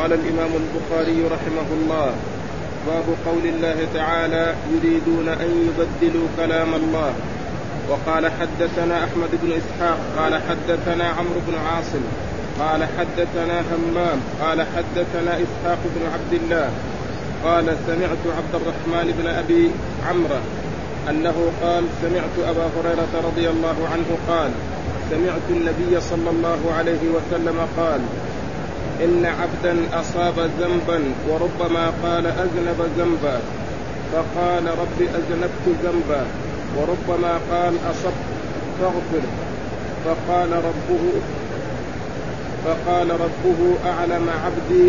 قال الإمام البخاري رحمه الله: باب قول الله تعالى: يريدون أن يبدلوا كلام الله. وقال حدثنا أحمد بن إسحاق قال حدثنا عمرو بن عاصم قال حدثنا همام قال حدثنا إسحاق بن عبد الله قال سمعت عبد الرحمن بن أبي عمرو أنه قال: سمعت أبا هريرة رضي الله عنه قال: سمعت النبي صلى الله عليه وسلم قال: إن عبدا أصاب ذنبا وربما قال أذنب ذنبا فقال: رب أذنبت ذنبا، وربما قال أصبت فاغفر، فقال ربه أعلم عبدي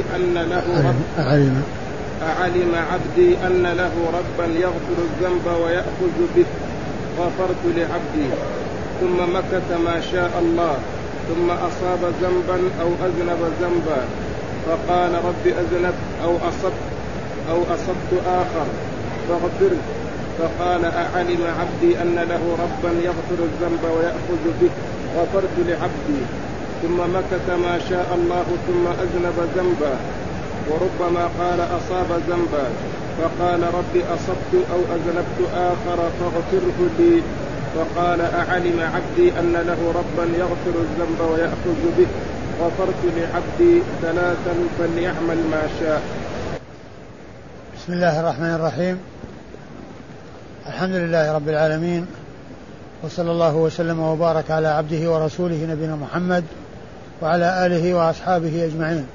أن له ربا يغفر الذنب ويأخذ به، غفرت لعبدي. ثم مكث ما شاء الله، ثم أصاب ذنبا أو أذنب ذنبا فقال: رب أذنبت أو أصبت آخر فاغفر، فقال: أعلم عبدي أن له ربا يغفر الذنب ويأخذ به، غفرت لعبدي. ثم مكث ما شاء الله، ثم أذنب ذنبا، وربما قال أصاب ذنبا فقال: رب أصبت أو أذنبت آخر فاغفره لي، فقال: أعلم عبدي أن له ربا يغفر الذنب ويأخذ به، غفرت لعبدي ثلاثا فليعمل ما شاء. بسم الله الرحمن الرحيم. الحمد لله رب العالمين، وصلى الله وسلم وبارك على عبده ورسوله نبينا محمد وعلى آله وأصحابه أجمعين.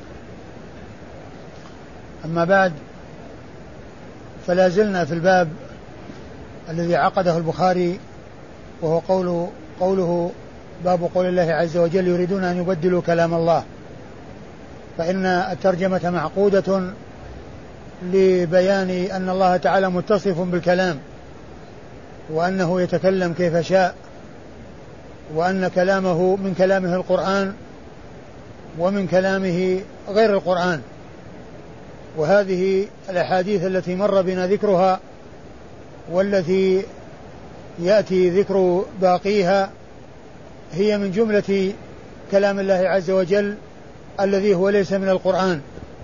أما بعد، فلا زلنا في الباب الذي عقده البخاري، وهو قوله باب قول الله عز وجل: يريدون أن يبدلوا كلام الله. فإن الترجمة معقودة لبيان أن الله تعالى متصف بالكلام، وأنه يتكلم كيف شاء، وأن كلامه من كلامه القرآن ومن كلامه غير القرآن. وهذه الأحاديث التي مر بنا ذكرها والتي يأتي ذكر باقيها هي من جملة كلام الله عز وجل الذي هو ليس من القرآن.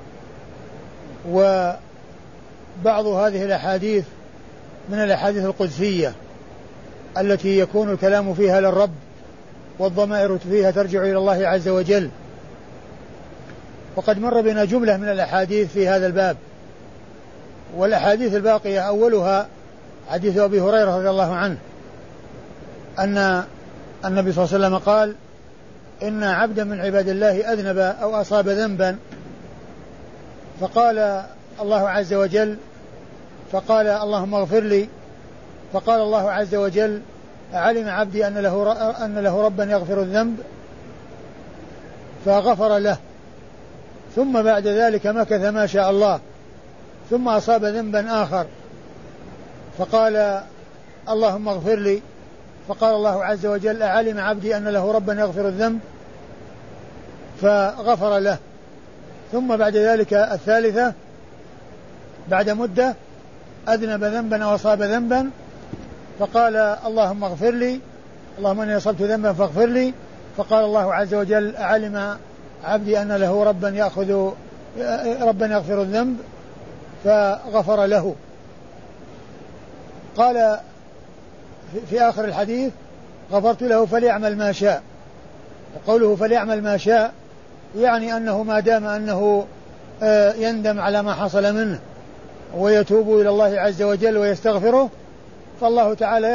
وبعض هذه الأحاديث من الأحاديث القدسية التي يكون الكلام فيها للرب والضمائر فيها ترجع إلى الله عز وجل. وقد مر بنا جملة من الأحاديث في هذا الباب، والأحاديث الباقية أولها حديث أبي هريرة رضي الله عنه أن النبي صلى الله عليه وسلم قال: إن عبدا من عباد الله أذنب أو أصاب ذنبا، فقال الله عز وجل، فقال: اللهم اغفر لي، فقال الله عز وجل: علم عبدي أن له ربا يغفر الذنب، فغفر له. ثم بعد ذلك مكث ما شاء الله، ثم أصاب ذنبا آخر، فقال: اللهم اغفر لي، فقال الله عز وجل: علم عبدي أن له ربا يغفر الذنب، فغفر له. ثم بعد ذلك الثالثة بعد مدة أذنب ذنبا أو أصاب ذنبا، فقال: اللهم اغفر لي، اللهم إني أصبت ذنبا فاغفر لي، فقال الله عز وجل: علم عبدي أن له ربا يغفر الذنب، فغفر له. قال في آخر الحديث: غفرت له فليعمل ما شاء. وقوله فليعمل ما شاء يعني أنه ما دام أنه يندم على ما حصل منه ويتوب إلى الله عز وجل ويستغفره، فالله تعالى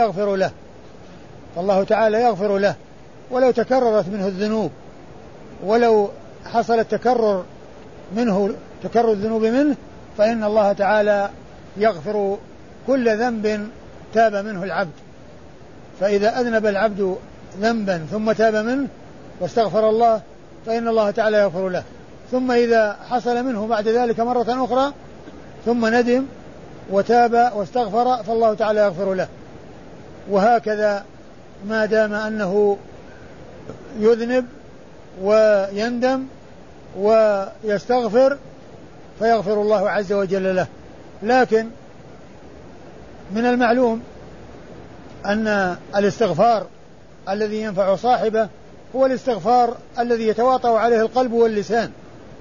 يغفر له، ولو تكررت منه الذنوب، ولو حصل التكرر الذنوب منه، فإن الله تعالى يغفر كل ذنب تاب منه العبد. فإذا أذنب العبد ذنبا ثم تاب منه واستغفر الله، فإن الله تعالى يغفر له. ثم إذا حصل منه بعد ذلك مرة أخرى ثم ندم وتاب واستغفر، فالله تعالى يغفر له. وهكذا ما دام أنه يذنب ويندم ويستغفر فيغفر الله عز وجل له. لكن من المعلوم أن الاستغفار الذي ينفع صاحبه هو الاستغفار الذي يتواطأ عليه القلب واللسان،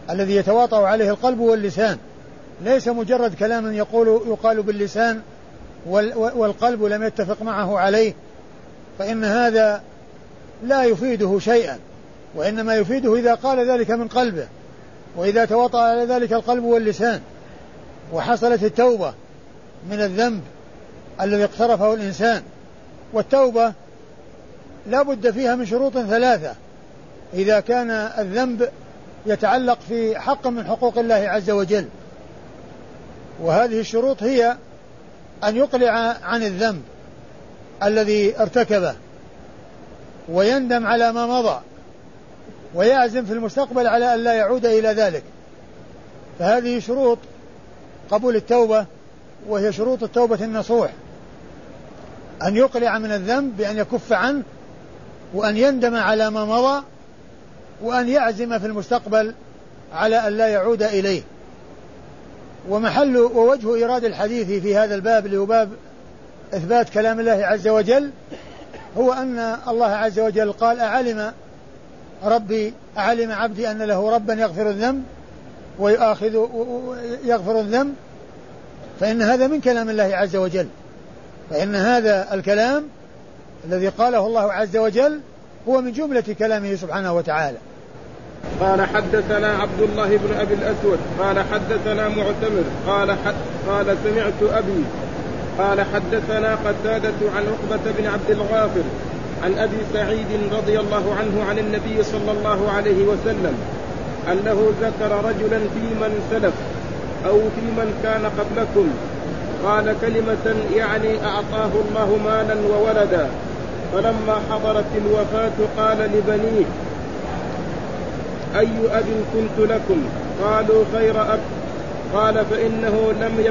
الذي يتواطأ عليه القلب واللسان، ليس مجرد كلام يقال باللسان والقلب لم يتفق معه عليه، فإن هذا لا يفيده شيئا، وإنما يفيده إذا قال ذلك من قلبه، وإذا تواطأ على ذلك القلب واللسان وحصلت التوبة من الذنب الذي اقترفه الإنسان. والتوبة لا بد فيها من شروط 3 إذا كان الذنب يتعلق في حق من حقوق الله عز وجل، وهذه الشروط هي أن يقلع عن الذنب الذي ارتكبه ويندم على ما مضى ويعزم في المستقبل على أن لا يعود إلى ذلك. فهذه شروط قبول التوبة، وهي شروط التوبة النصوح: أن يقلع من الذنب بأن يكف عنه، وأن يندم على ما مضى، وأن يعزم في المستقبل على أن لا يعود إليه. ومحل ووجه إيراد الحديث في هذا الباب اللي هو باب إثبات كلام الله عز وجل هو أن الله عز وجل قال: أعلم عبدي أن له ربا يغفر الذنب يغفر الذنب. فإن هذا من كلام الله عز وجل، فإن هذا الكلام الذي قاله الله عز وجل هو من جملة كلامه سبحانه وتعالى. قال: حدثنا عبد الله بن أبي الأسود قال حدثنا معتمر قال سمعت أبي قال حدثنا قتادة عن عقبة بن عبد الغافر عن أبي سعيد رضي الله عنه عن النبي صلى الله عليه وسلم أنه ذكر رجلا في من سلف أو في من كان قبلكم قال كلمة يعني أعطاه الله مالا وولدا، فلما حضرت الوفاة قال لبنيه: أي أب كنت لكم؟ قالوا: خير أب. قال: فإنه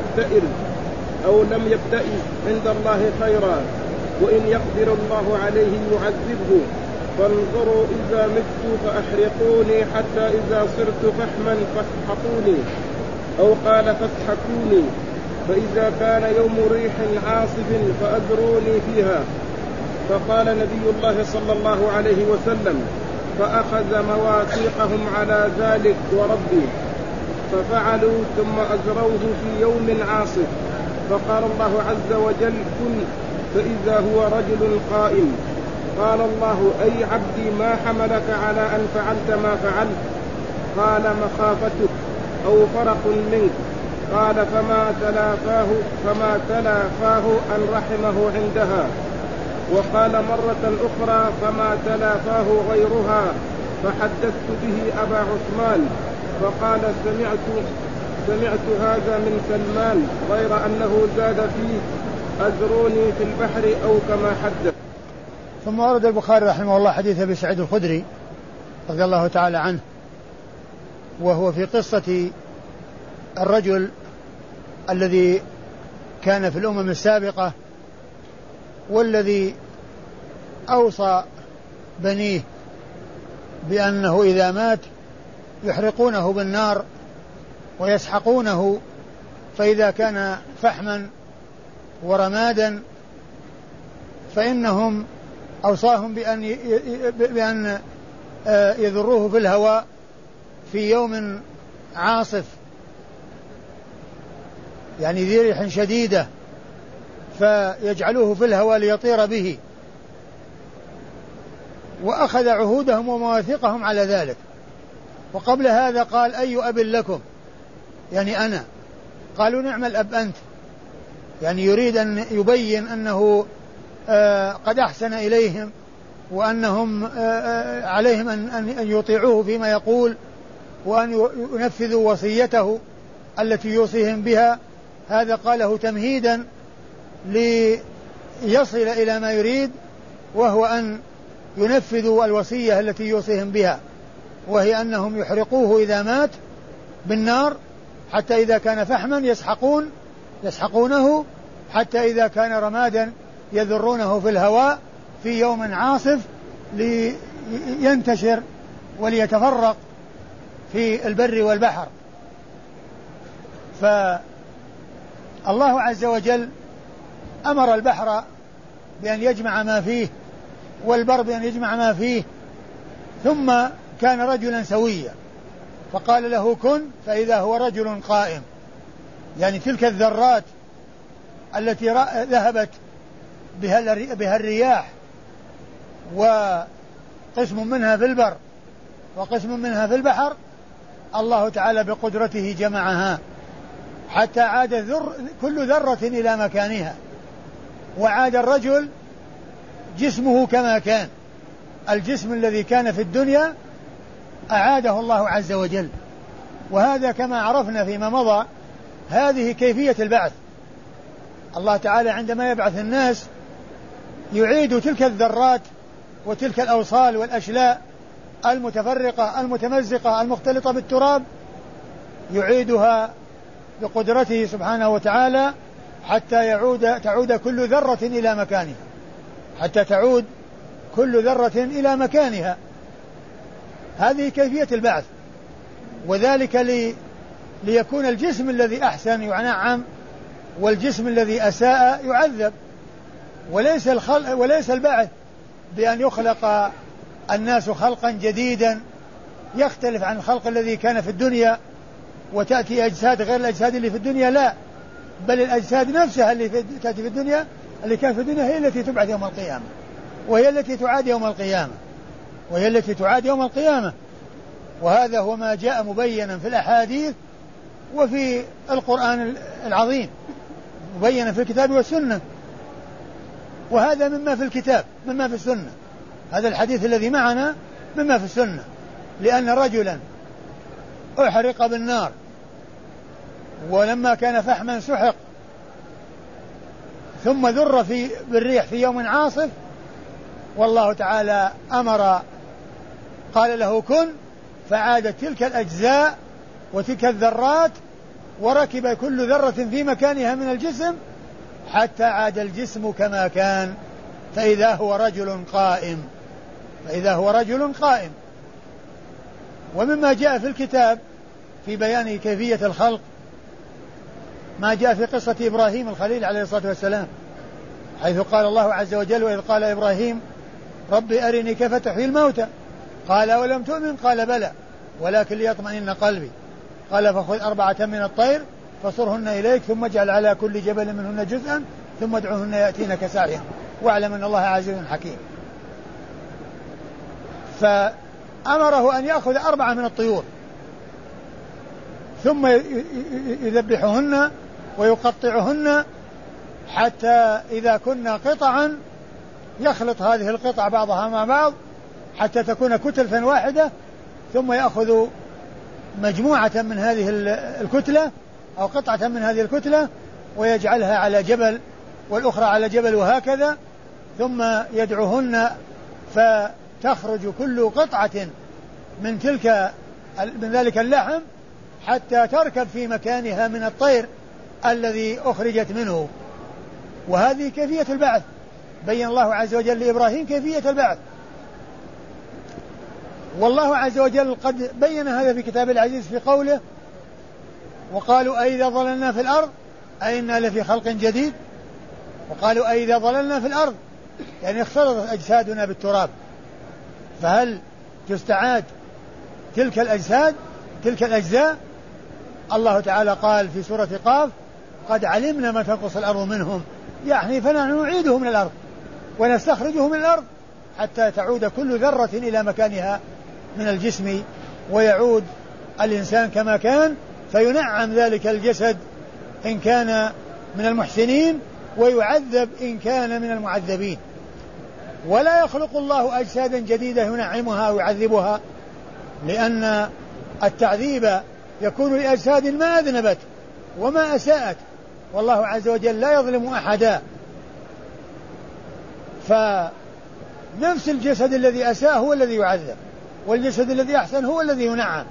لم يبتئس عند الله خيرا، وإن يقدر الله عليه يعذبه، فانظروا إذا مت فأحرقوني حتى إذا صرت فحما فاسحقوني، أو قال فاسحكوني، فإذا كان يوم ريح عاصف فأذروني فيها. فقال نبي الله صلى الله عليه وسلم: فأخذ مواثيقهم على ذلك وربي، ففعلوا ثم أزروه في يوم عاصف، فقال الله عز وجل: كن، فإذا هو رجل قائم. قال الله: أي عبدي ما حملك على أن فعلت ما فعلت؟ قال: مخافتك أو فرق منك. قال: فما تلافاه أن رحمه عندها. وقال مرة أخرى: فما تلافاه غيرها، فحدثت به أبا عثمان، فقال: سمعت هذا من سلمان، غير أنه زاد فيه: أزروني في البحر، أو كما حدث. ثم ورد البخاري رحمه الله حديث أبي سعيد الخدري رضي الله تعالى عنه، وهو في قصة الرجل الذي كان في الأمم السابقة، والذي أوصى بنيه بأنه إذا مات يحرقونه بالنار ويسحقونه، فإذا كان فحما ورمادا فإنهم أوصاهم بأن يذروه في الهواء في يوم عاصف، يعني ذي ريح شديدة، فيجعلوه في الهواء ليطير به. وأخذ عهودهم ومواثيقهم على ذلك. وقبل هذا قال: أي أب لكم؟ يعني أنا. قالوا: نعم الأب أنت، يعني يريد أن يبين أنه قد أحسن إليهم، وأنهم عليهم أن يطيعوه فيما يقول، وأن ينفذوا وصيته التي يوصيهم بها. هذا قاله تمهيدا ليصل إلى ما يريد، وهو أن ينفذوا الوصية التي يوصيهم بها، وهي أنهم يحرقوه إذا مات بالنار، حتى إذا كان فحما يسحقونه، حتى إذا كان رمادا يذرونه في الهواء في يوم عاصف لينتشر وليتفرق في البر والبحر. فالله عز وجل أمر البحر بأن يجمع ما فيه، والبر بأن يجمع ما فيه، ثم كان رجلا سويا، فقال له كن فإذا هو رجل قائم. يعني تلك الذرات التي ذهبت بها الرياح وقسم منها في البر وقسم منها في البحر، الله تعالى بقدرته جمعها حتى عاد كل ذرة إلى مكانها، وعاد الرجل جسمه كما كان. الجسم الذي كان في الدنيا أعاده الله عز وجل. وهذا كما عرفنا فيما مضى هذه كيفية البعث. الله تعالى عندما يبعث الناس يعيد تلك الذرات وتلك الأوصال والأشلاء المتفرقة المتمزقة المختلطة بالتراب، يعيدها بقدرته سبحانه وتعالى حتى تعود كل ذرة إلى مكانها، حتى تعود كل ذرة إلى مكانها. هذه كيفية البعث. وذلك ليكون الجسم الذي أحسن ينعم والجسم الذي أساء يعذب. وليس البعث بأن يخلق الناس خلقا جديدا يختلف عن الخلق الذي كان في الدنيا وتأتي أجساد غير الأجساد اللي في الدنيا، لا، بل الأجساد نفسها اللي تأتي في الدنيا اللي كانت في الدنيا هي التي تبعث يوم القيامة، وهي التي تعاد يوم القيامة. وهذا هو ما جاء مبينا في الأحاديث وفي القرآن العظيم، مبينا في الكتاب والسنة. وهذا مما في الكتاب مما في السنة. هذا الحديث الذي معنا مما في السنة، لأن رجلا أحرق بالنار ولما كان فحما سحق ثم ذر بالريح في يوم عاصف، والله تعالى قال له كن، فعادت تلك الأجزاء وتلك الذرات وركب كل ذرة في مكانها من الجسم حتى عاد الجسم كما كان، فإذا هو رجل قائم. ومما جاء في الكتاب في بيان كيفية الخلق ما جاء في قصة إبراهيم الخليل عليه الصلاة والسلام، حيث قال الله عز وجل: وإذ قال إبراهيم رب أرني كيف تحيي الموتى قال ولم تؤمن قال بلى ولكن ليطمئن قلبي قال فخذ 4 من الطير فصرهن إليك ثم اجعل على كل جبل منهن جزءا ثم ادعوهن يأتينك سعيا واعلم أن الله عزيز حكيم. فأمره أن يأخذ 4 من الطيور ثم يذبحهن ويقطعهن حتى إذا كنا قطعا يخلط هذه القطع بعضها مع بعض حتى تكون كتلة واحدة، ثم يأخذ مجموعة من هذه الكتلة أو قطعة من هذه الكتلة ويجعلها على جبل والأخرى على جبل وهكذا، ثم يدعوهن فتخرج كل قطعة من ذلك اللحم حتى تركب في مكانها من الطير الذي أخرجت منه. وهذه كيفية البعث، بين الله عز وجل لإبراهيم كيفية البعث. والله عز وجل قد بين هذا في كتاب العزيز في قوله: وقالوا أئذا ضللنا في الأرض أئنا لفي خلق جديد. وقالوا أئذا ضللنا في الأرض يعني اختلطت أجسادنا بالتراب، فهل تستعاد تلك الأجزاء؟ الله تعالى قال في سورة قاف: قد علمنا ما تنقص الأرض منهم، يعني فنحن نعيدهم من الأرض ونستخرجهم من الأرض حتى تعود كل ذرة إلى مكانها من الجسم ويعود الإنسان كما كان، فينعم ذلك الجسد إن كان من المحسنين ويعذب إن كان من المعذبين. ولا يخلق الله أجسادا جديدة ينعمها أو يعذبها، لأن التعذيب يكون لأجساد ما أذنبت وما أساءت، والله عز وجل لا يظلم أحدا. فنفس الجسد الذي أساء هو الذي يعذب، والجسد الذي أحسن هو الذي ينعم.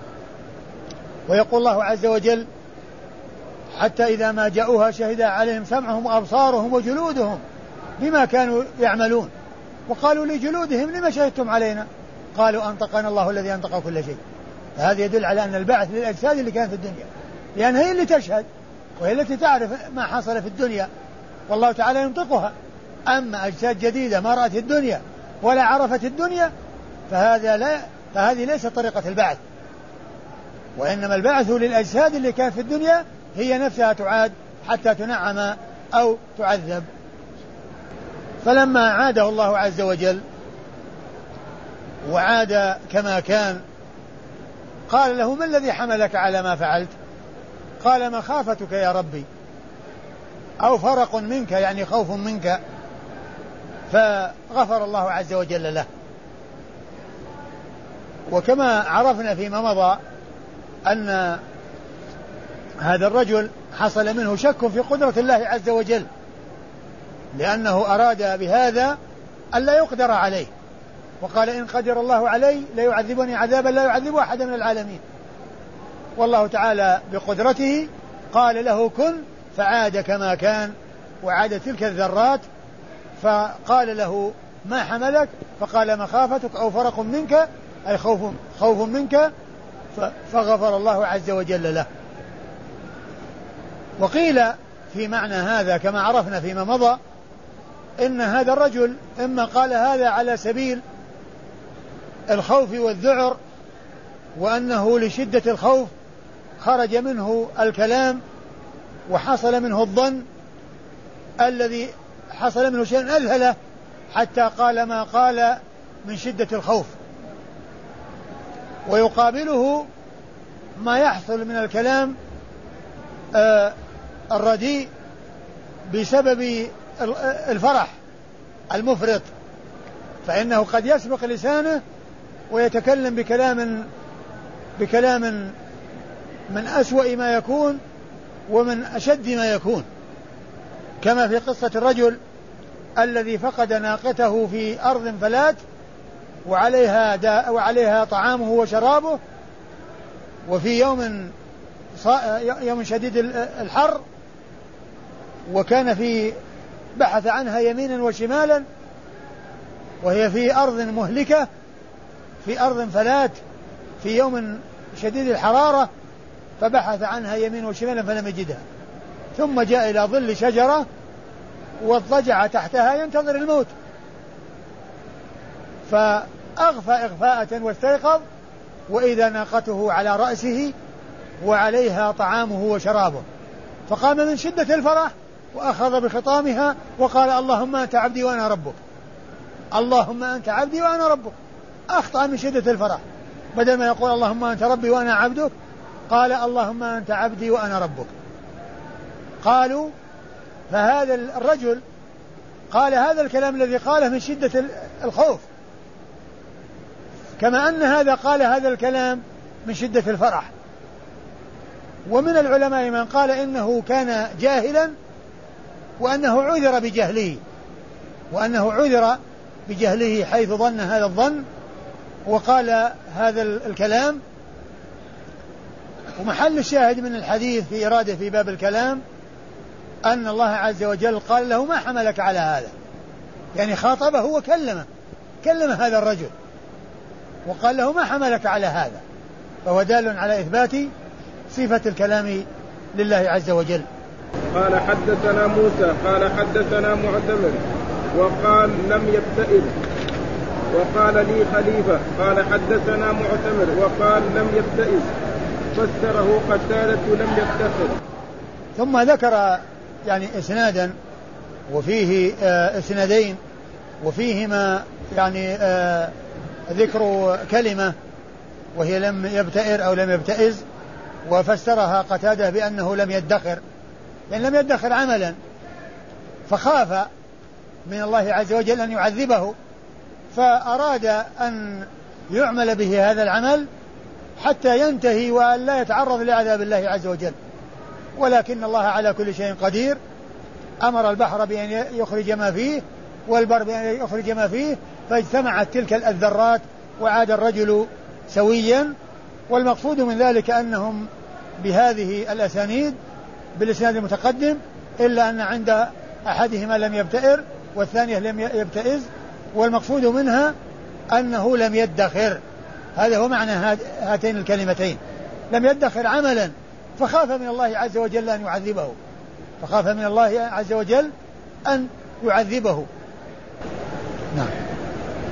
ويقول الله عز وجل: حتى إذا ما جاءوها شهد عليهم سمعهم وأبصارهم وجلودهم بما كانوا يعملون وقالوا لجلودهم لما شهدتم علينا قالوا أنطقنا الله الذي أنطق كل شيء. فهذا يدل على أن البعث للأجساد اللي كانت في الدنيا، لأن هي اللي تشهد وهي التي تعرف ما حصل في الدنيا والله تعالى ينطقها. أما أجساد جديدة ما رأت الدنيا ولا عرفت الدنيا فهذه ليست طريقة البعث. وإنما البعث للأجساد اللي كانت في الدنيا هي نفسها تعاد حتى تنعم أو تعذب. فلما عاده الله عز وجل وعاد كما كان قال له: ما الذي حملك على ما فعلت؟ قال: مخافتك يا ربي، أو فرق منك يعني خوف منك. فغفر الله عز وجل له. وكما عرفنا فيما مضى أن هذا الرجل حصل منه شك في قدرة الله عز وجل، لأنه أراد بهذا ألا يقدر عليه، وقال: إن قدر الله علي ليعذبني عذابا لا يعذب أحد من العالمين. والله تعالى بقدرته قال له: كن، فعاد كما كان وعاد تلك الذرات. فقال له: ما حملك؟ فقال: مخافتك أو فرق منك، أي خوف منك. فغفر الله عز وجل له. وقيل في معنى هذا كما عرفنا فيما مضى إن هذا الرجل إما قال هذا على سبيل الخوف والذعر، وأنه لشدة الخوف خرج منه الكلام وحصل منه الظن الذي حصل منه شيء أذهله حتى قال ما قال من شدة الخوف. ويقابله ما يحصل من الكلام الرديء بسبب الفرح المفرط، فإنه قد يسبق لسانه ويتكلم بكلام من أسوأ ما يكون ومن أشد ما يكون، كما في قصة الرجل الذي فقد ناقته في أرض فلات وعليها طعامه وشرابه، وفي يوم شديد الحر، وكان في بحث عنها يمينا وشمالا وهي في أرض مهلكة، في أرض فلات في يوم شديد الحرارة، فبحث عنها يمين وشمالا فلم يجدها، ثم جاء إلى ظل شجرة واضطجع تحتها ينتظر الموت، فأغفى إغفاءة واستيقظ وإذا ناقته على رأسه وعليها طعامه وشرابه، فقام من شدة الفرح وأخذ بخطامها وقال: اللهم أنت عبدي وأنا ربك، اللهم أنت عبدي وأنا ربك. أخطأ من شدة الفرح، بدل ما يقول اللهم أنت ربي وأنا عبدك قال اللهم أنت عبدي وأنا ربك. قالوا: فهذا الرجل قال هذا الكلام الذي قاله من شدة الخوف، كما أن هذا قال هذا الكلام من شدة الفرح. ومن العلماء من قال إنه كان جاهلا وأنه عذر بجهله حيث ظن هذا الظن وقال هذا الكلام. ومحل الشاهد من الحديث في إرادة في باب الكلام أن الله عز وجل قال له: ما حملك على هذا، يعني خاطبه كلم هذا الرجل وقال له: ما حملك على هذا، فهو دال على إثبات صفة الكلام لله عز وجل. قال: حدثنا موسى قال حدثنا معتمر وقال لم يبتئس، وقال لي خليفة قال حدثنا معتمر وقال لم يبتئس، فسره قتادة لم يفتخر. ثم ذكر يعني إسنادا وفيه إسنادين وفيهما يعني ذكر كلمة وهي لم يبتئر أو لم يبتئز، وفسرها قتادة بأنه لم يدخر، يعني لم يدخر عملا، فخاف من الله عز وجل أن يعذبه، فأراد أن يعمل به هذا العمل حتى ينتهي وأن لا يتعرض لعذاب الله عز وجل. ولكن الله على كل شيء قدير، أمر البحر بأن يخرج ما فيه والبر بأن يخرج ما فيه، فاجتمعت تلك الذرات وعاد الرجل سويا. والمقصود من ذلك أنهم بهذه الأسانيد بالإسناد المتقدم، إلا أن عند أحدهما لم يبتئر والثانية لم يبتئز، والمقصود منها أنه لم يدخر. هذا هو معنى هاتين الكلمتين، لم يدخر عملا، فخاف من الله عز وجل أن يعذبه، فخاف من الله عز وجل أن يعذبه. نعم.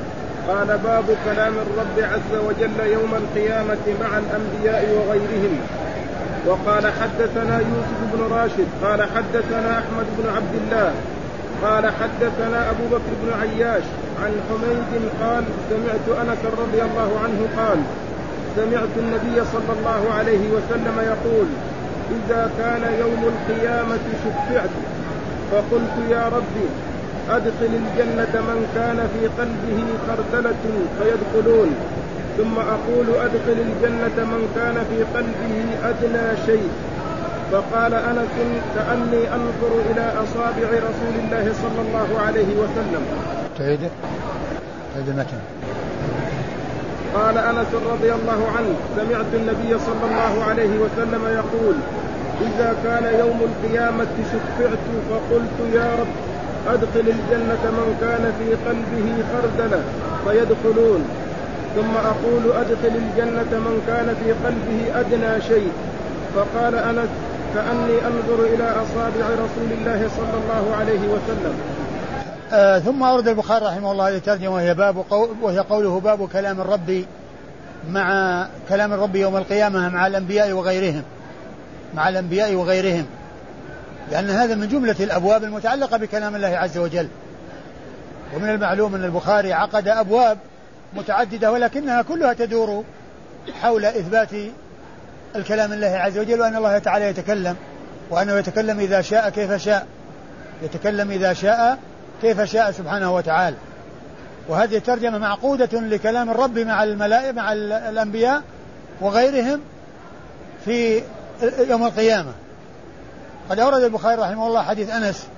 قال باب كلام الرب عز وجل يوم القيامة مع الأنبياء وغيرهم. وقال حدثنا يوسف بن راشد قال حدثنا أحمد بن عبد الله قال حدثنا أبو بكر بن عياش عن حميد قال سمعت أنس رضي الله عنه قال سمعت النبي صلى الله عليه وسلم يقول إذا كان يوم القيامة شفعت فقلت يا ربي أدخل الجنة من كان في قلبه خردلة فيدخلون، ثم أقول أدخل الجنة من كان في قلبه أدنى شيء. فقال أنس كأني أنظر إلى أصابع رسول الله صلى الله عليه وسلم. تعيد المتن. قال أنس رضي الله عنه سمعت النبي صلى الله عليه وسلم يقول إذا كان يوم القيامة شفعت فقلت يا رب أدخل الجنة من كان في قلبه خردلة فيدخلون، ثم أقول أدخل الجنة من كان في قلبه أدنى شيء. فقال أنس كأني أنظر إلى أصابع رسول الله صلى الله عليه وسلم. ثم أورد البخاري رحمه الله الترجمة وهي قوله باب كلام الرب مع كلام الرب يوم القيامة مع الأنبياء وغيرهم، لأن هذا من جملة الأبواب المتعلقة بكلام الله عز وجل. ومن المعلوم أن البخاري عقد أبواب متعددة ولكنها كلها تدور حول إثبات الكلام الله عز وجل، وأن الله تعالى يتكلم، وأنه يتكلم إذا شاء كيف شاء، يتكلم إذا شاء كيف شاء سبحانه وتعالى. وهذه الترجمة معقودة لكلام الرب مع الملائكة مع الأنبياء وغيرهم في يوم القيامة. قد أورد البخاري رحمه الله حديث أنس،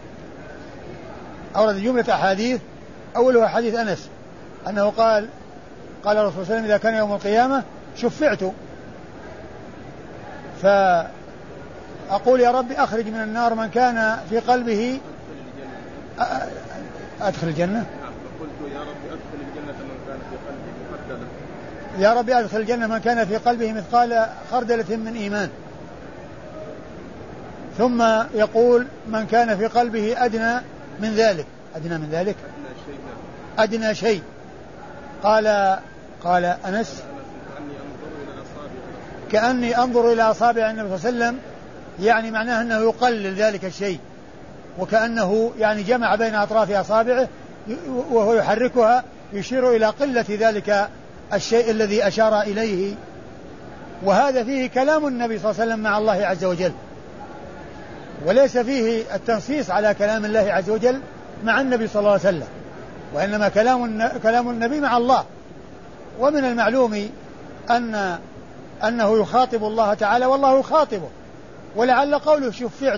أورد جملة أحاديث أولها حديث أنس أنه قال الرسول صلى الله عليه وسلم إذا كان يوم القيامة شفعت فأقول يا رب أخرج من النار من كان في قلبه أدخل الجنة. فقلت يا رب أدخل الجنة من كان في قلبه خردلة. يا رب أدخل الجنة من كان في قلبه مثقال خردلة من إيمان. ثم يقول من كان في قلبه أدنى من ذلك أدنى شيء. قال أنس كأني أنظر إلى أصابع النبي صلى الله عليه وسلم، يعني معناه أنه يقلل ذلك الشيء، وكأنه يعني جمع بين أطراف أصابعه وهو يحركها يشير إلى قلة ذلك الشيء الذي أشار إليه. وهذا فيه كلام النبي صلى الله عليه وسلم مع الله عز وجل، وليس فيه التنصيص على كلام الله عز وجل مع النبي صلى الله عليه وسلم، وإنما كلام النبي مع الله. ومن المعلوم أنه يخاطب الله تعالى والله يخاطبه، ولعل قوله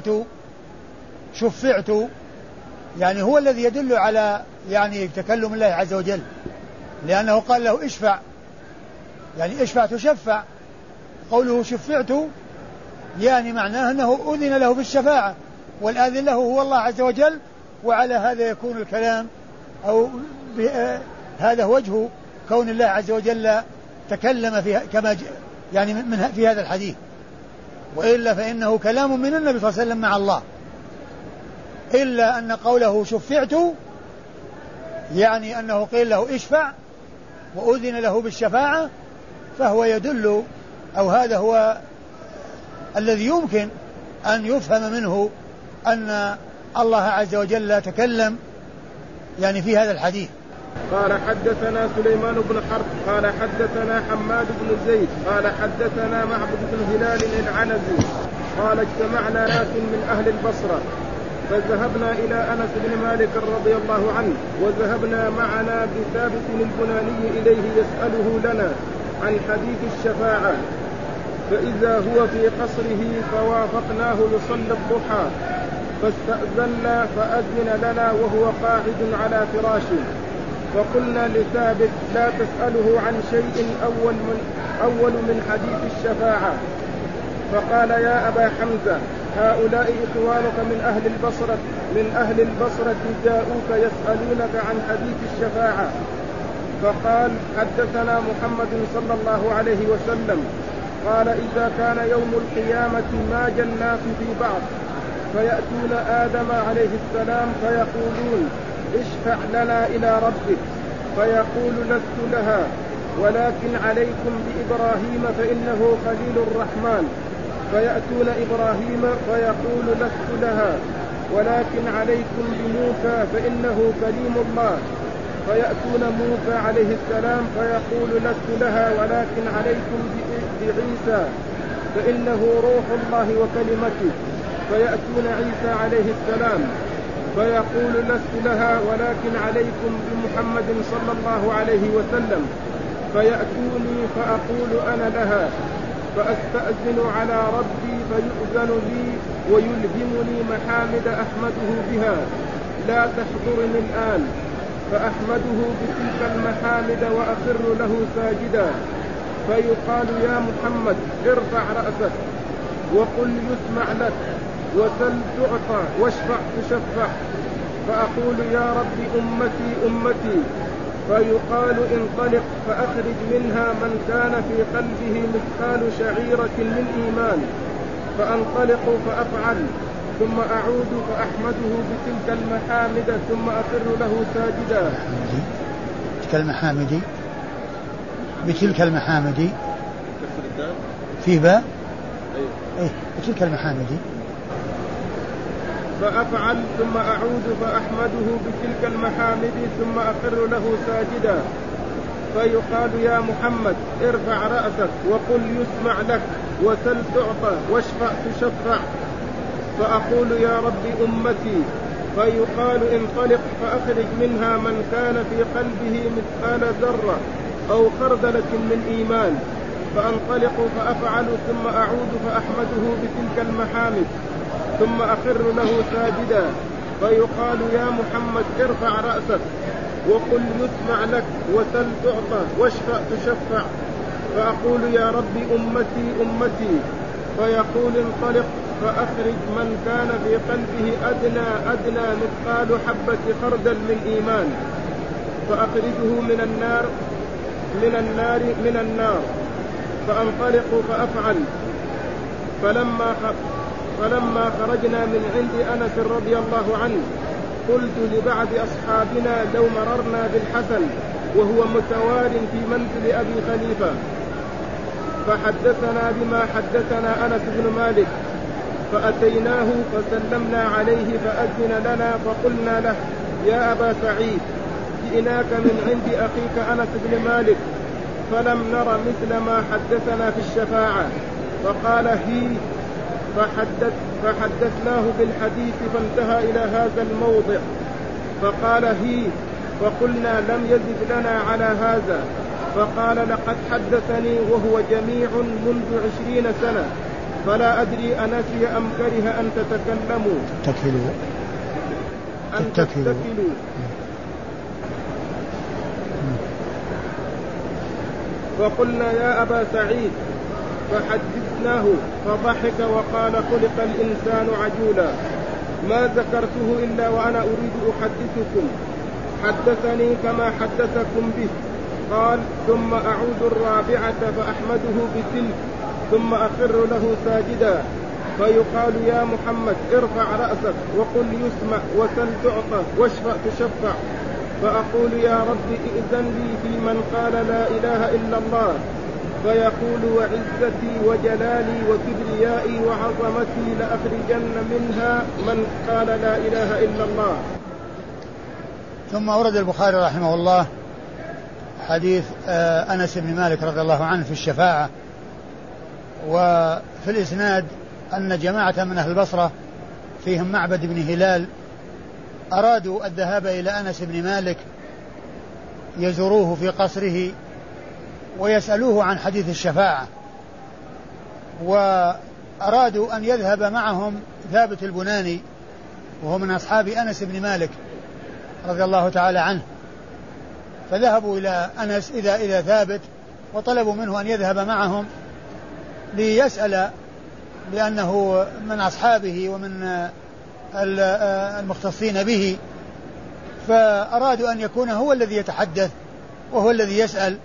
شفعت يعني هو الذي يدل على يعني تكلم الله عز وجل، لأنه قال له اشفع، يعني اشفع تشفع. قوله شفعت يعني معناه أنه أذن له بالشفاعة، والآذن له هو الله عز وجل. وعلى هذا يكون الكلام أو هذا وجه كون الله عز وجل تكلم فيها كما يعني في هذا الحديث، وإلا فإنه كلام من النبي صلى الله عليه وسلم مع الله، إلا أن قوله شفعت يعني أنه قيل له اشفع وأذن له بالشفاعة، فهو يدل أو هذا هو الذي يمكن أن يفهم منه أن الله عز وجل تكلم يعني في هذا الحديث. قال حدثنا سليمان بن حرب قال حدثنا حماد بن زيد قال حدثنا معبد بن هلال العنزي قال اجتمعنا ناس من أهل البصرة فذهبنا إلى أنس بن مالك رضي الله عنه، وذهبنا معنا بثابت البناني إليه يسأله لنا عن حديث الشفاعة، فإذا هو في قصره فوافقناه يصلي الضحى، فاستأذنا فأذن لنا وهو قاعد على فراشه، فقلنا لثابت لا تسأله عن شيء أول من حديث الشفاعة. فقال يا أبا حمزة هؤلاء إخوانك من أهل البصرة جاءوك يسألونك عن حديث الشفاعة. فقال حدثنا محمد صلى الله عليه وسلم قال إذا كان يوم القيامة ماج الناس في بعض، فيأتون آدم عليه السلام فيقولون اشفع لنا إلى ربك، فيقول لست لها ولكن عليكم بإبراهيم فإنه خليل الرحمن. فيأتون إبراهيم فيقول لست لها ولكن عليكم بموسى فإنه كليم الله. فيأتون موسى عليه السلام فيقول لست لها ولكن عليكم بعيسى فإنه روح الله وكلمته. فيأتون عيسى عليه السلام فيقول لست لها ولكن عليكم بمحمد صلى الله عليه وسلم. فيأتوني فأقول أنا لها فأستأذن على ربي فيؤذن لي ويلهمني محامد أحمده بها لا تحضرني الآن. فأحمده بتلك المحامد وأخر له ساجدا. فيقال يا محمد ارفع رأسك وقل يسمع لك وسل تعطى واشفع تشفع. فأقول يا رب أمتي أمتي. فيقال انطلق فأخرج منها من كان في قلبه مثقال شعيرة من إيمان. فأنطلق فأفعل ثم أعود فأحمده بتلك المحامد ثم أخر له ساجدا. بتلك المحامد في باء بتلك المحامد. فأفعل ثم أعود فأحمده بتلك المحامد ثم أخر له ساجدا. فيقال يا محمد ارفع رأسك وقل يسمع لك وسل تعطى واشفع تشفع. فأقول يا رب أمتي. فيقال انطلق فأخرج منها من كان في قلبه مثقال ذرة أو خردلة من إيمان. فأنطلق فأفعل ثم أعود فأحمده بتلك المحامد ثم أخر له ساجدا. فيقال يا محمد ارفع رأسك وقل يسمع لك وسل تعطى واشفع تشفع. فأقول يا رب أمتي أمتي. فيقول انطلق فأخرج من كان في قلبه أدنى مثقال حبة خردل من إيمان. فأخرجه من النار. فأنطلق فأفعل. فلما خرجنا من عند أنس رضي الله عنه قلت لبعض أصحابنا لو مررنا بالحسن وهو متوار في منزل أبي خليفة فحدثنا بما حدثنا أنس بن مالك. فأتيناه فسلمنا عليه فأذن لنا فقلنا له يا أبا سعيد جئناك من عند أخيك أنس بن مالك فلم نر مثل ما حدثنا في الشفاعة. فقال هي. فحدثناه بالحديث فانتهى إلى هذا الموضع فقال هي. فقلنا لم يزد لنا على هذا. فقال لقد حدثني وهو جميع منذ 20 سنة فلا أدري أنسي أم كره أن تتكلموا تتكلوا. فقلنا يا أبا سعيد فحدثناه فضحك وقال خلق الإنسان عجولا ما ذكرته إلا وأنا أريد أحدثكم. حدثني كما حدثكم به. قال ثم أعود الرابعة فأحمده بتلك ثم أخر له ساجدا. فيقال يا محمد ارفع رأسك وقل يسمع وسل تعطى واشفع تشفع. فأقول يا رب ائذن لي في من قال لا إله إلا الله. فيقول وعزتي وجلالي وكبريائي وعظمتي لأخرجن منها من قال لا إله إلا الله. ثم أورد البخاري رحمه الله حديث أنس بن مالك رضي الله عنه في الشفاعة. وفي الإسناد أن جماعة من أهل البصرة فيهم معبد بن هلال أرادوا الذهاب إلى أنس بن مالك يزوروه في قصره ويسألوه عن حديث الشفاعة. وأرادوا أن يذهب معهم ثابت البناني وهو من أصحاب أنس بن مالك رضي الله تعالى عنه. فذهبوا إلى أنس إلى ثابت وطلبوا منه أن يذهب معهم ليسأل لأنه من أصحابه ومن المختصين به. فأرادوا أن يكون هو الذي يتحدث وهو الذي يسأل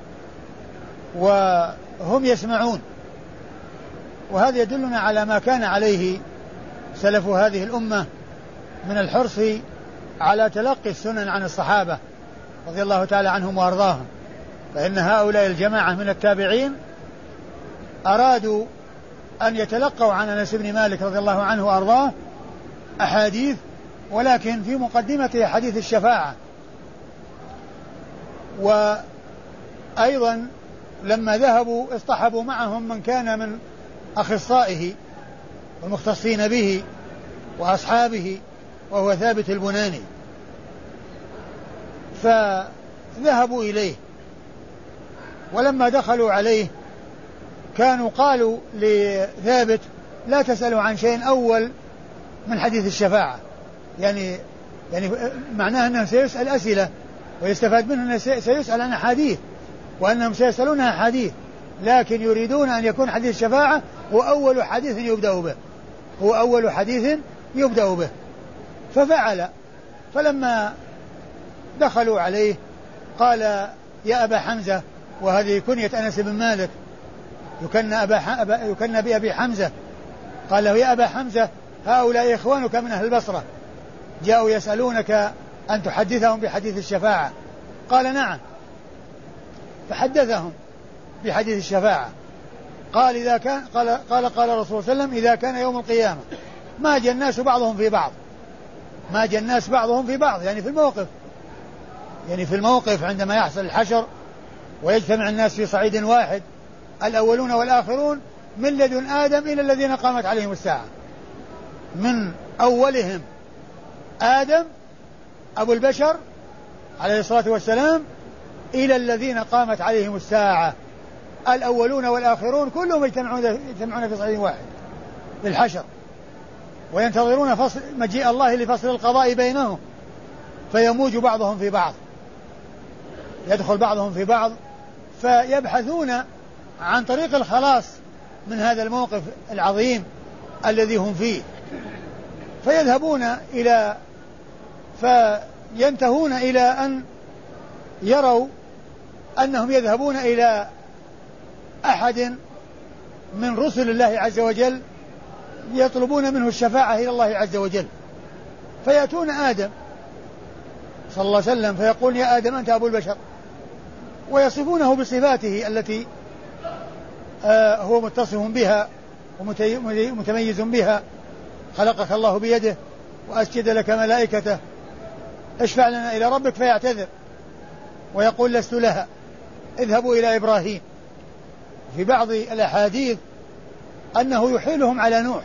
وهم يسمعون. وهذا يدلنا على ما كان عليه سلف هذه الأمة من الحرص على تلقي السنن عن الصحابة رضي الله تعالى عنهم وأرضاهم. فإن هؤلاء الجماعة من التابعين أرادوا أن يتلقوا عن أنس بن مالك رضي الله عنه وأرضاه أحاديث، ولكن في مقدمة حديث الشفاعة. وأيضا لما ذهبوا اصطحبوا معهم من كان من أخصائه والمختصين به وأصحابه، وهو ثابت البناني، فذهبوا إليه. ولما دخلوا عليه كانوا قالوا لثابت: لا تسألوا عن شيء أول من حديث الشفاعة. يعني معناه أنه سيسأل أسئلة ويستفاد منه أنه سيسأل عن أحاديث، وأنهم سيسألونها أحاديث، لكن يريدون أن يكون حديث الشفاعة هو أول حديث يبدأ به، هو أول حديث يبدأ به. ففعل. فلما دخلوا عليه قال: يا أبا حمزة، وهذه كنية أنس بن مالك، يكن بأبي حمزة. قال له: يا أبا حمزة، هؤلاء إخوانك من أهل البصرة جاءوا يسألونك أن تحدثهم بحديث الشفاعة. قال: نعم. فحدثهم بحديث الشفاعة. قال: إذا كان قال رسول الله صلى الله عليه وسلم: إذا كان يوم القيامة ما جاء الناس بعضهم في بعض، ما جاء الناس بعضهم في بعض، يعني في الموقف عندما يحصل الحشر ويجتمع الناس في صعيد واحد، الأولون والآخرون من لدن آدم إلى الذين قامت عليهم الساعة، من أولهم آدم أبو البشر عليه الصلاة والسلام إلى الذين قامت عليهم الساعة، الأولون والآخرون كلهم يجتمعون في صعيد واحد للحشر، وينتظرون مجيء الله لفصل القضاء بينهم، فيموج بعضهم في بعض، يدخل بعضهم في بعض، فيبحثون عن طريق الخلاص من هذا الموقف العظيم الذي هم فيه، فينتهون إلى أن يروا أنهم يذهبون إلى أحد من رسل الله عز وجل يطلبون منه الشفاعة إلى الله عز وجل، فيأتون آدم صلى الله عليه وسلم فيقول: يا آدم أنت أبو البشر، ويصفونه بصفاته التي هو متصف بها ومتميز بها: خلقك الله بيده وأسجد لك ملائكته، اشفع لنا إلى ربك، فيعتذر ويقول: لست لها، اذهبوا إلى إبراهيم. في بعض الأحاديث أنه يحيلهم على نوح،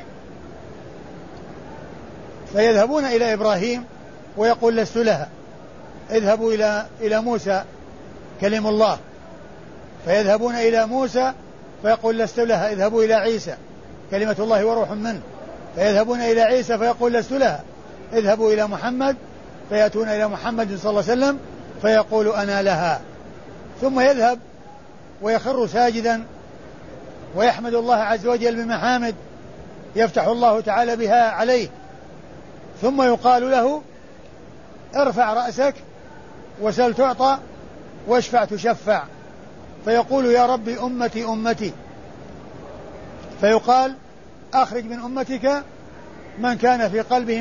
فيذهبون إلى إبراهيم ويقول: لست لها، اذهبوا إلى موسى كلم الله، فيذهبون إلى موسى فيقول: لست لها، اذهبوا إلى عيسى كلمة الله وروح منه، فيذهبون إلى عيسى فيقول: لست لها، اذهبوا إلى محمد، فيأتون إلى محمد صلى الله عليه وسلم فيقول: أنا لها، ثم يذهب ويخر ساجدا ويحمد الله عز وجل بمحامد يفتح الله تعالى بها عليه، ثم يقال له: ارفع رأسك وسل تعطى واشفع تشفع، فيقول: يا ربي أمتي أمتي، فيقال: أخرج من أمتك من كان في قلبه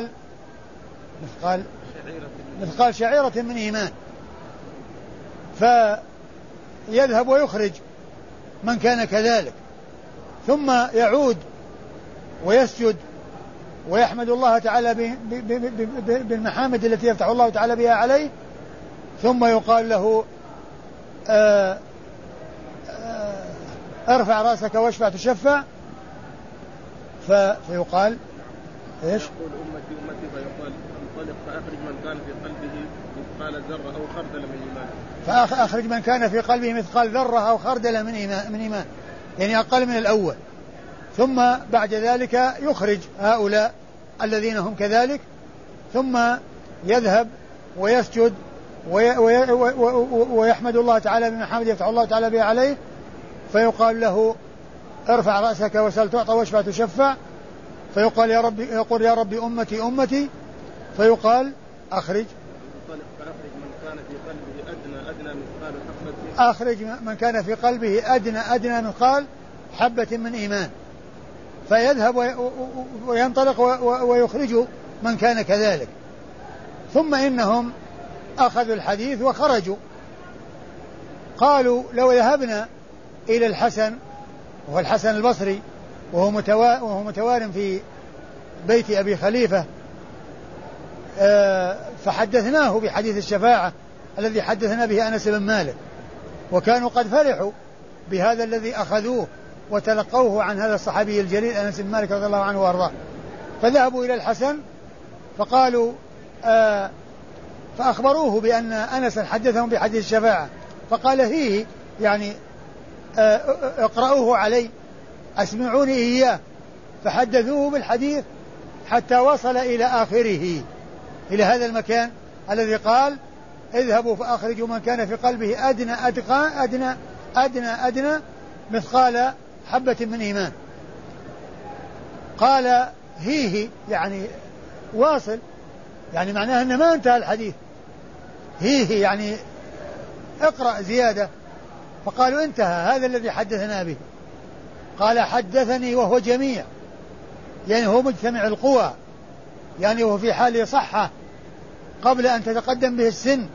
مثقال شعيرة من إيمان، فيذهب ويخرج من كان كذلك، ثم يعود ويسجد ويحمد الله تعالى بالمحامد التي يفتح الله تعالى بها عليه، ثم يقال له: ارفع رأسك واشفع تشفع، فيقال ايش؟ يقول: أمتي أمتي، فيقال: انطلق فأخرج من كان في قلبه مثقال ذرة أو خردل من إيمان، فأخرج من كان في قلبه مثقال ذرة أو خردل من إيمان، يعني أقل من الأول، ثم بعد ذلك يخرج هؤلاء الذين هم كذلك، ثم يذهب ويسجد ويحمد الله تعالى بمحامد يفتح الله تعالى بها عليه، فيقال له: ارفع رأسك وسل تعطى واشفع تشفع، فيقال: يا ربي أمتي أمتي، فيقال: أخرج من كان في قلبه أدنى مثقال حبة من إيمان، فيذهب وينطلق ويخرج من كان كذلك، ثم إنهم أخذوا الحديث وخرجوا. قالوا لو ذهبنا إلى الحسن، وهو الحسن البصري، وهو متوار في بيت أبي خليفة، فحدثناه بحديث الشفاعة الذي حدثنا به أنس بن مالك، وكانوا قد فرحوا بهذا الذي أخذوه وتلقوه عن هذا الصحابي الجليل أنس بن مالك رضي الله عنه وأرضاه. فذهبوا إلى الحسن فقالوا فأخبروه بأن أنس حدثهم بحديث الشفاعة، فقال فيه يعني اقرأوه علي، أسمعوني إياه. فحدثوه بالحديث حتى وصل إلى آخره، إلى هذا المكان الذي قال اذهبوا فأخرجوا من كان في قلبه أدنى مثقال حبة من إيمان. قال هيه يعني واصل، يعني معناه أنه ما انتهى الحديث، هيه يعني اقرأ زيادة. فقالوا انتهى هذا الذي حدثنا به. قال حدثني وهو جميع، يعني هو مجتمع القوى، يعني هو في حال صحة قبل أن تتقدم به السن،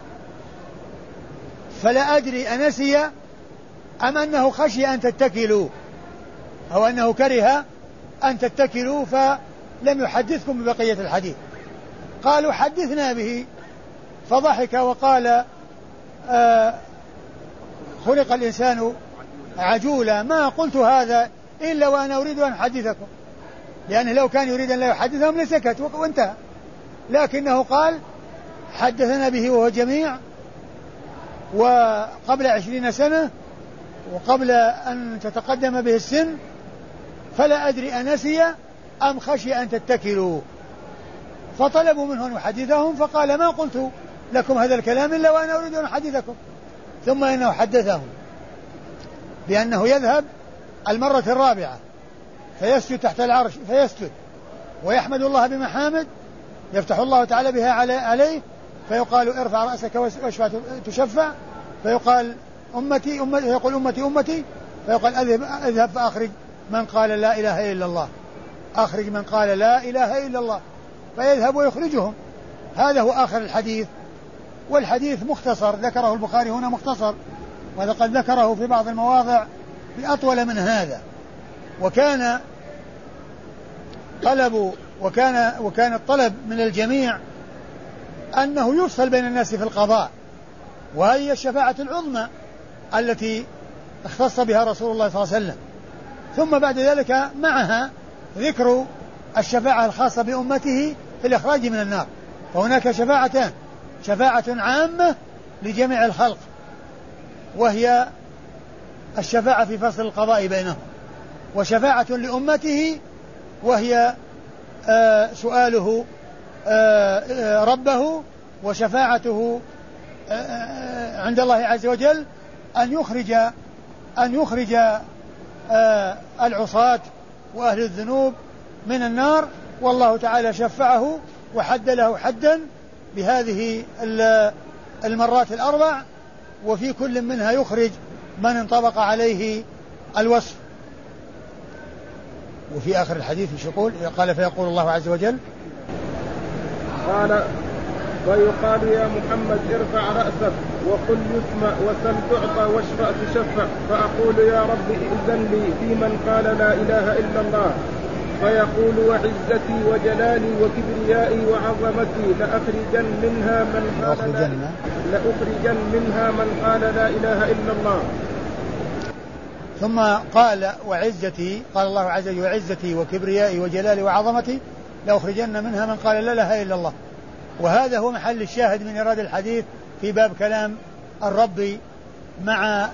فلا أدري أنسي أم أنه خشي أن تتكلوا، أو أنه كره أن تتكلوا فلم يحدثكم ببقية الحديث. قالوا حدثنا به، فضحك وقال خلق الإنسان عجولا، ما قلت هذا إلا وأنا أريد أن أحدثكم، لأنه لو كان يريد أن لا يحدثهم لسكت وانتهى، لكنه قال حدثنا به وهو جميع وقبل 20 سنة وقبل أن تتقدم به السن، فلا أدري أنسي أم خشي أن تتكلوا. فطلبوا منه أن يحدثهم، فقال ما قلت لكم هذا الكلام إلا وأنا أريد أن أحدثكم. ثم إنه حدثهم بأنه يذهب المرة الرابعة فيسجد تحت العرش، فيسجد ويحمد الله بمحامد يفتح الله تعالى بها عليه، فيقال ارفع رأسك واشفع تشفع، فيقال أمتي أمتي، فيقول أمتي أمتي، فيقال اذهب فأخرج من قال لا إله إلا الله، أخرج من قال لا إله إلا الله، فيذهب ويخرجهم. هذا هو آخر الحديث. والحديث مختصر، ذكره البخاري هنا مختصر، ولقد ذكره في بعض المواضع بأطول من هذا. وكان الطلب من الجميع أنه يفصل بين الناس في القضاء، وهي الشفاعة العظمى التي اختص بها رسول الله صلى الله عليه وسلم. ثم بعد ذلك معها ذكر الشفاعة الخاصة بأمته في الإخراج من النار. فهناك شفاعتان، شفاعة عامة لجميع الخلق، وهي الشفاعة في فصل القضاء بينهم، وشفاعة لأمته وهي سؤاله ربه، وشفاعته عند الله عز وجل أن يخرج العصاة وأهل الذنوب من النار. والله تعالى شفعه وحد له حدا بهذه المرات الأربع، وفي كل منها يخرج من انطبق عليه الوصف. وفي آخر الحديث يقول قال فيقول الله عز وجل قال ويقال يا محمد ارفع رأسك وقل يسمع وسل تعطى واشفع تشفع، فأقول يا رب إذن لي في من قال لا إله إلا الله، فيقول وعزتي وجلالي وكبريائي وعظمتي لأخرجن منها من قال لا إله إلا الله. ثم قال وعزتي، قال الله عز وجل وعزتي وكبريائي وجلالي وعظمتي لأخرجن منها من قال لا إله إلا الله. وهذا هو محل الشاهد من إرادة الحديث في باب كلام الرب مع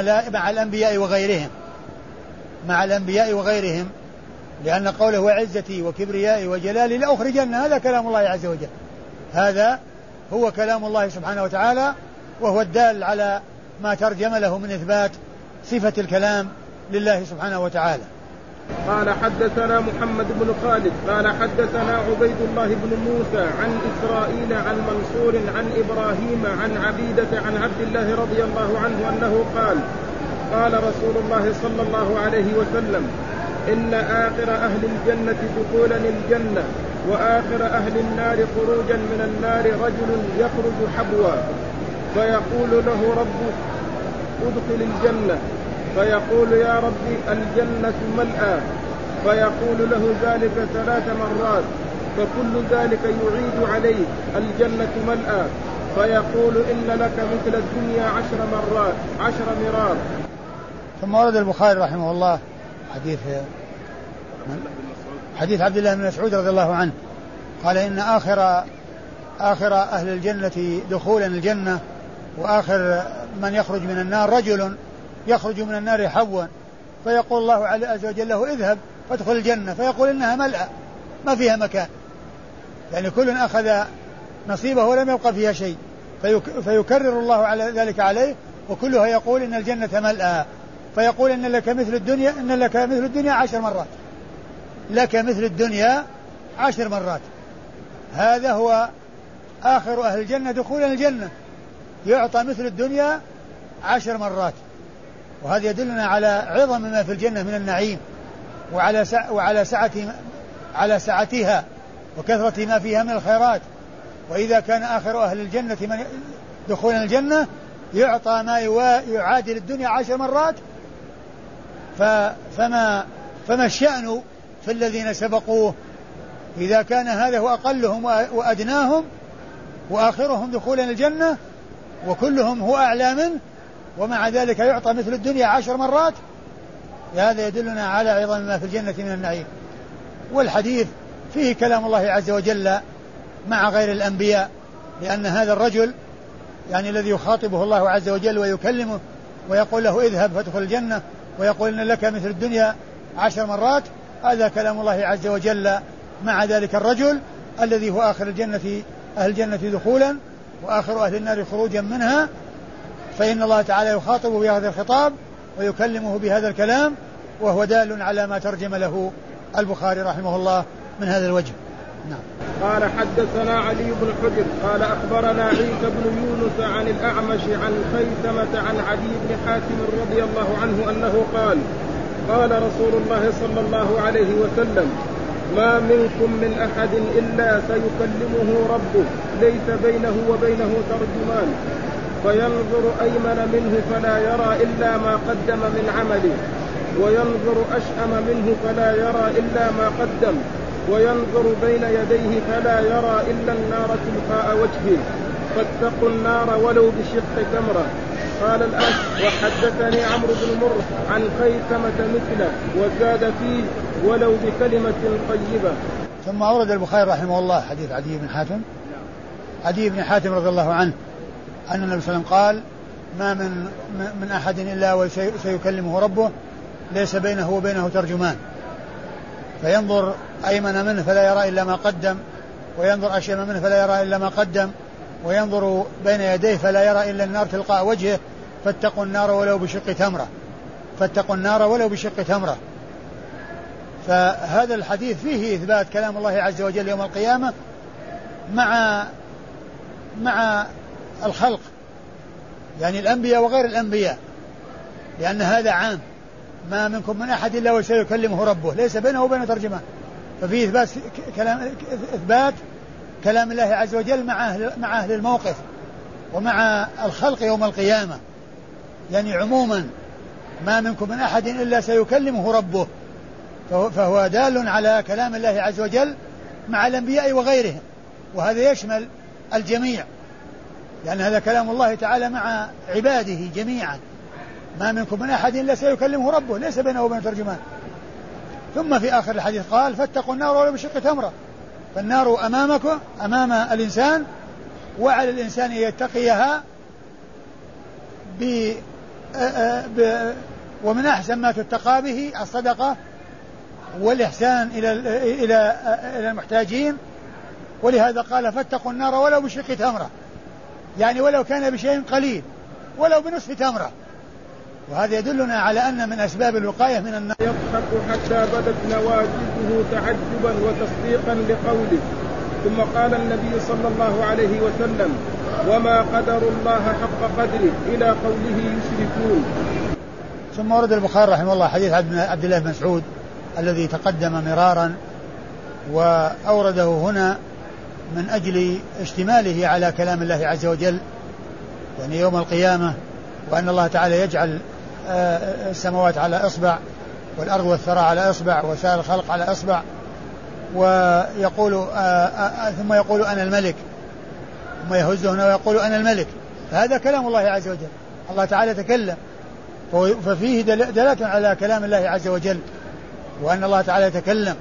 الأنبياء وغيرهم، لأن قوله وعزتي وكبريائي وجلالي لأخرجن، هذا كلام الله عز وجل، هذا هو كلام الله سبحانه وتعالى، وهو الدال على ما ترجم له من إثبات صفة الكلام لله سبحانه وتعالى. قال حدثنا محمد بن خالد قال حدثنا عبيد الله بن موسى عن إسرائيل عن منصور عن إبراهيم عن عبيدة عن عبد الله رضي الله عنه أنه قال رسول الله صلى الله عليه وسلم إن آخر أهل الجنة دخولا الجنة وآخر أهل النار خروجا من النار رجل يخرج حبوا فيقول له ربه ادخل الجنة فيقول يا ربي الجنة ملأى فيقول له ذلك 3 مرات فكل ذلك يعيد عليه الجنة ملأى فيقول إن لك مثل الدنيا 10 مرار. ثم ورد البخاري رحمه الله حديث عبد الله بن مسعود رضي الله عنه قال إن آخر أهل الجنة دخولا الجنة وآخر من يخرج من النار رجل يخرج من النار حوا فيقول الله عز وجل له اذهب فادخل الجنة فيقول إنها ملأى ما فيها مكان، يعني كل أخذ نصيبه ولم يبقى فيها شيء فيكرر الله على ذلك عليه وكلها يقول إن الجنة ملأى فيقول إن لك مثل الدنيا 10 مرات، لك مثل الدنيا 10 مرات. هذا هو آخر أهل الجنة دخولا الجنة يعطى مثل الدنيا 10 مرات. وهذا يدلنا على عظم ما في الجنة من النعيم وعلى سعتها وكثرة ما فيها من الخيرات. وإذا كان آخر أهل الجنة من دخولا الجنة يعطى ما يعادل الدنيا 10 مرات فما الشأن في الذين سبقوه إذا كان هذا هو أقلهم وأدناهم وآخرهم دخولا الجنة وكلهم هو أعلى منه ومع ذلك يعطى مثل الدنيا 10 مرات. هذا يدلنا على عظم ما في الجنة من النعيم. والحديث فيه كلام الله عز وجل مع غير الأنبياء لأن هذا الرجل يعني الذي يخاطبه الله عز وجل ويكلمه ويقول له اذهب فادخل الجنة ويقول إن لك مثل الدنيا 10 مرات هذا كلام الله عز وجل مع ذلك الرجل الذي هو آخر أهل الجنة دخولا وآخر أهل النار خروجا منها. فإن الله تعالى يخاطبه بهذا الخطاب ويكلمه بهذا الكلام وهو دال على ما ترجم له البخاري رحمه الله من هذا الوجه. نعم. قال حدثنا علي بن حجر قال أخبرنا عيسى بن يونس عن الأعمش عن خيثمة عن عدي بن حاتم رضي الله عنه أنه قال رسول الله صلى الله عليه وسلم ما منكم من أحد إلا سيكلمه ربه ليس بينه وبينه ترجمان فينظر أيمن منه فلا يرى إلا ما قدم من عمله وينظر أشأم منه فلا يرى إلا ما قدم وينظر بين يديه فلا يرى إلا النار تلقاء وجهه فاتقوا النار ولو بشق تمرة. قال الأنس وحدثني عمرو بن مر عن خيثمة مثله وزاد فيه ولو بكلمة طيبة. ثم أورد البخاري رحمه الله حديث عدي بن حاتم رضي الله عنه أن النبي صلى الله عليه وسلم قال ما من أحد إلا وسيكلمه ربه ليس بينه وبينه ترجمان فينظر أيمن منه فلا يرى إلا ما قدم وينظر أشأم منه فلا يرى إلا ما قدم وينظر بين يديه فلا يرى إلا النار تلقاء وجهه فاتقوا النار ولو بشق تمرة. فهذا الحديث فيه إثبات كلام الله عز وجل يوم القيامة مع الخلق يعني الأنبياء وغير الأنبياء لأن هذا عام ما منكم من أحد إلا وسيكلمه ربه ليس بينه وبين ترجمان. ففيه إثبات كلام الله عز وجل مع أهل الموقف ومع الخلق يوم القيامة يعني عموما ما منكم من أحد إلا سيكلمه ربه فهو دال على كلام الله عز وجل مع الأنبياء وغيرهم وهذا يشمل الجميع لأن هذا كلام الله تعالى مع عباده جميعا ما منكم من أحد إلا سيكلمه ربه ليس بينه وبين ترجمان. ثم في آخر الحديث قال فاتقوا النار ولو بشق تمرة فالنار أمام الإنسان وعلى الإنسان يتقيها ومن أحسن ما تتقى به الصدقة والإحسان إلى المحتاجين ولهذا قال فاتقوا النار ولو بشق تمرة يعني ولو كان بشيء قليل ولو بنصف تمرة. وهذا يدلنا على أن من أسباب الوقاية من النار يضحك حتى بدت نواجذه تعجبا وتصديقا لقوله ثم قال النبي صلى الله عليه وسلم وما قدر الله حق قدره إلى قوله يشركون. ثم ورد البخاري رحمه الله حديث عبد الله بن مسعود الذي تقدم مرارا وأورده هنا من أجل اشتماله على كلام الله عز وجل، يعني يوم القيامة، وأن الله تعالى يجعل السماوات على إصبع والأرض والثرى على إصبع وسائر الخلق على إصبع، ويقول ثم يقول أنا الملك، ثم يهز هنا ويقول أنا الملك. فهذا كلام الله عز وجل، الله تعالى تكلم، ففيه دلالة على كلام الله عز وجل وأن الله تعالى يتكلم.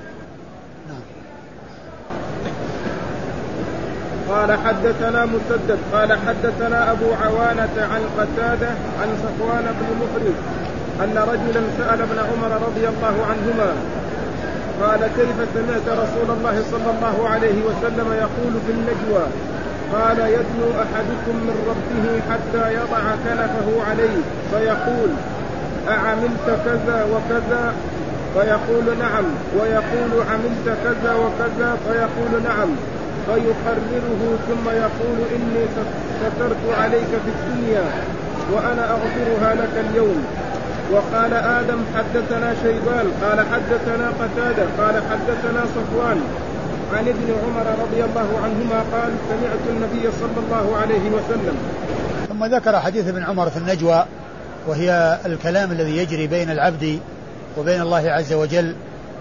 قال حدثنا مسدد قال حدثنا أبو عوانة عن قتادة عن صفوان بن مفرد أن رجلا سأل ابن عمر رضي الله عنهما قال كيف سمعت رسول الله صلى الله عليه وسلم يقول في النجوى؟ قال يدنو أحدكم من ربه حتى يضع كنفه عليه فيقول أعملت كذا وكذا؟ فيقول نعم، ويقول عملت كذا وكذا؟ فيقول نعم، فيقرره ثم يقول إني سترت عليك في الدنيا وأنا أغفرها لك اليوم. وقال آدم حدثنا شيبان قال حدثنا قتادة قال حدثنا صفوان عن ابن عمر رضي الله عنهما قال سمعت النبي صلى الله عليه وسلم. ثم ذكر حديث ابن عمر في النجوى، وهي الكلام الذي يجري بين العبد وبين الله عز وجل.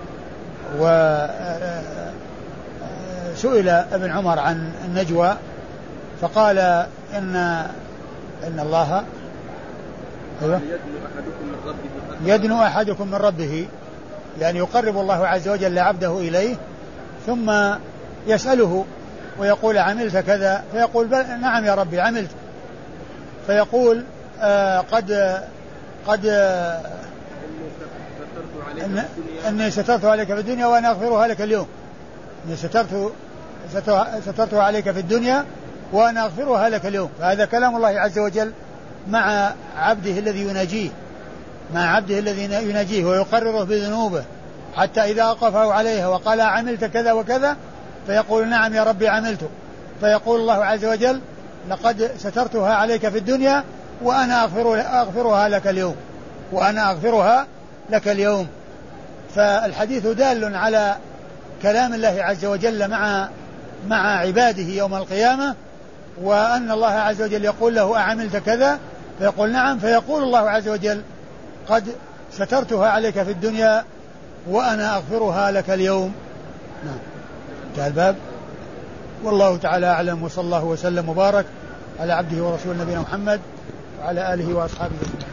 وسئل ابن عمر عن النجوى فقال إن الله يدنو أحدكم من ربه، يعني يقرب الله عز وجل عبده إليه ثم يسأله ويقول عملت كذا؟ فيقول نعم يا ربي عملت. فيقول إني سترت عليك في الدنيا وأنا أغفرها لك اليوم. إني سترتها عليك في الدنيا وأنا أغفرها لك اليوم. فهذا كلام الله عز وجل مع عبده الذي يناجيه ويقرره بذنوبه، حتى إذا أوقفه عليها وقال عملت كذا وكذا فيقول نعم يا ربي عملت. فيقول الله عز وجل لقد سترتها عليك في الدنيا وأنا أغفرها لك اليوم. فالحديث دال على كلام الله عز وجل مع عباده يوم القيامة، وأن الله عز وجل يقول له أعملت كذا؟ فيقول نعم، فيقول الله عز وجل قد سترتها عليك في الدنيا وأنا أغفرها لك اليوم. نعم. انتهى الباب. والله تعالى أعلم، وصلى الله وسلم وبارك على عبده ورسوله نبينا محمد وعلى آله وأصحابه.